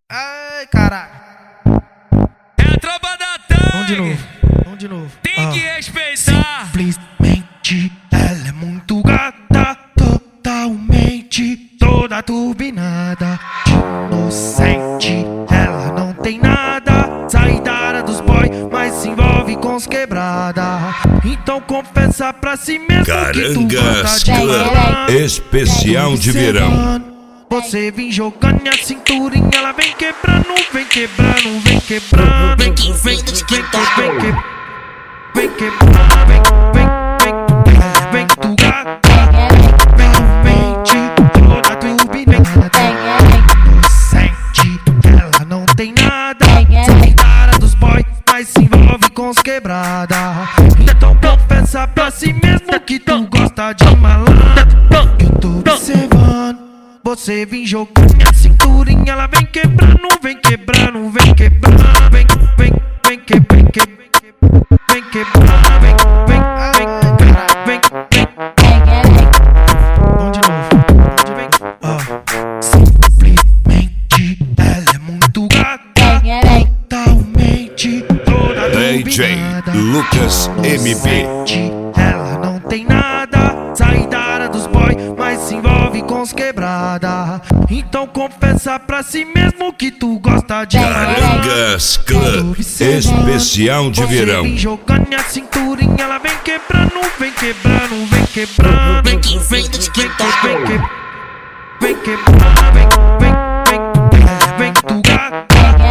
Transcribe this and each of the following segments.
Ai, caralho. É a tropa da Tang. Vamos de novo. Tem que respeitar. Simplesmente ela é muito gata, totalmente toda turbinada. Inocente, ela não tem nada. Sai da área dos boy, mas se envolve com os quebrada. Então confessa pra si mesmo que tu gosta de malandro. Especial de verão. Você vem jogando a cinturinha, ela vem quebrando, vem quebrando, vem quebrando. Vem que vem do TikTok. Vem quebrando, vem tu gata. Mente toda turbinada. Inocente, ela não tem nada. Sai da área dos boy, mas se envolve com os quebrada. Então confessa pra si mesmo que tu gosta de malandro. Que eu tô observando. Você vem jogando a cinturinha, ela vem quebrando, vem quebrando, vem quebrando, vem quebrando, vem quebrando, vem. Vamos de novo. Simplesmente ela é muito gata, totalmente toda DJ turbinada. Lucas MB. Ela não tem nada, sai da área dos boy, mas se envolve com os quebrada. Então confessa pra si mesmo que tu gosta de Carangas Club. Especial de verão. Vem jogando a cinturinha, ela vem quebrando, vem quebrando, vem quebrando. Vem que vem do TikTok. Vem quebrando, vem tu gata.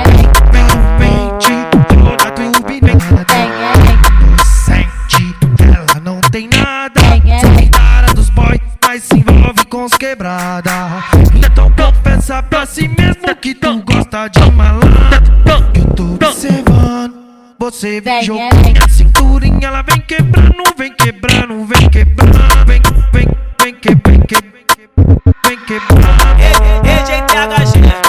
Mente toda turbinada. Inocente, ela não tem nada. Sai da área dos boy, mas se envolve com os quebrada. Então confessa pra si mesmo que tu gosta de malandro. Que eu tô observando. Você vem jogando a cinturinha, ela vem quebrando, vem quebrando, vem quebrando, vem quebrando, vem quebrando. EGTHG